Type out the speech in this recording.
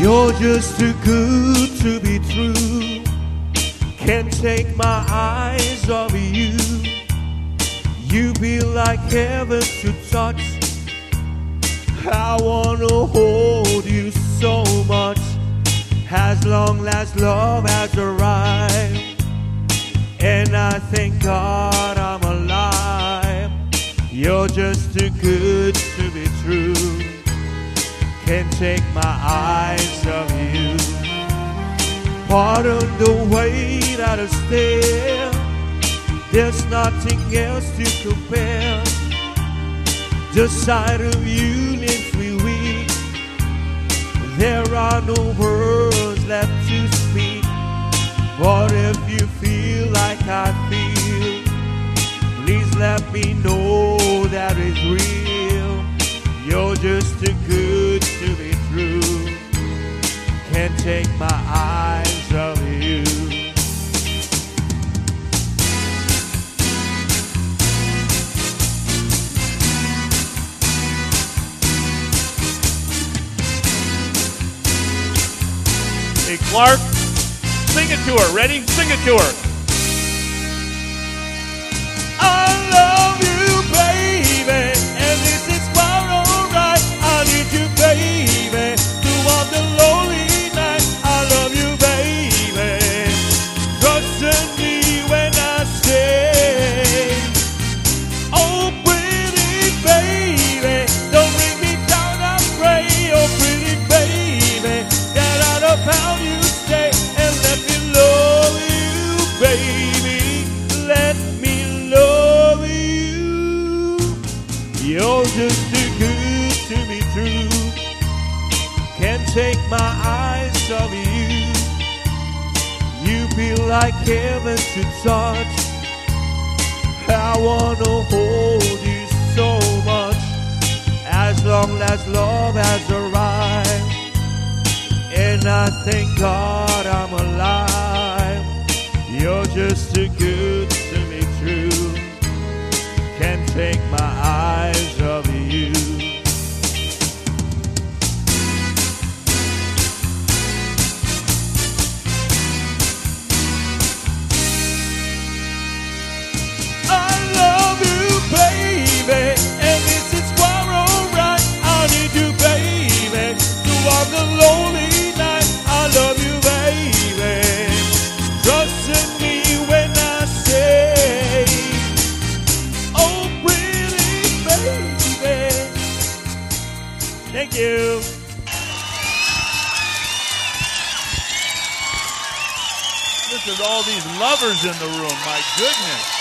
You're just too good to be true. Can't take my eyes off you. You be like heaven to touch. I wanna hold you so much. As long as love has arrived, and I thank God I'm alive. You're just too good to be true. Can't take my eyes off you. Pardon the way that I stare. There's nothing else to compare. The sight of you leaves me weak. There are no words left to speak. But if you feel like I feel, please let me know that it's real. You're just too good to be true. Can't take my eyes off you. Hey, Clark, sing it to her. Ready? Sing it to her. I love you, baby, and this is quite alright. I need you, baby, throughout the lonely night. I love you, baby. Trust in me when I say, oh, pretty baby, don't bring me down, I pray. Oh, pretty baby, get out of how you stay and let me love you, baby. Let me love you. You're just too good to be true. Can't take my eyes off you. You be like heaven to touch. I wanna hold you so much. As long as love has arrived, and I thank God I'm alive. You're just too good to be true. Can't take my eyes off you. I love you, baby, and this is quite alright. I need you, baby, throughout the lonely night. I love you, baby. Trust in me when I say, oh, pretty baby. Thank you. Listen to all these lovers in the room. My goodness.